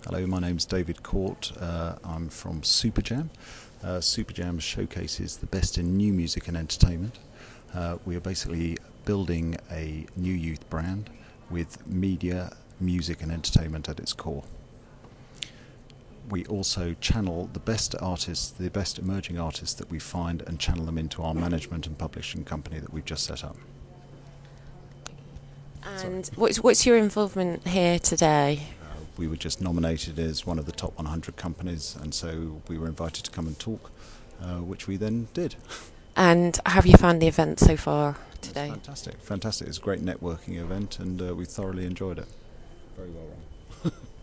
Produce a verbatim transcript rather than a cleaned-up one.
Hello, my name's David Court. Uh, I'm from Superjam. Uh, Superjam showcases the best in new music and entertainment. Uh, we are basically building a new youth brand with media, music and entertainment at its core. We also channel the best artists, the best emerging artists that we find, and channel them into our management and publishing company that we've just set up. And what's, what's your involvement here today? Uh, we were just nominated as one of the top one hundred companies, and so we were invited to come and talk, uh, which we then did. And have you found the event so far today? Fantastic, fantastic. It's a great networking event, and uh, we thoroughly enjoyed it. Very well run.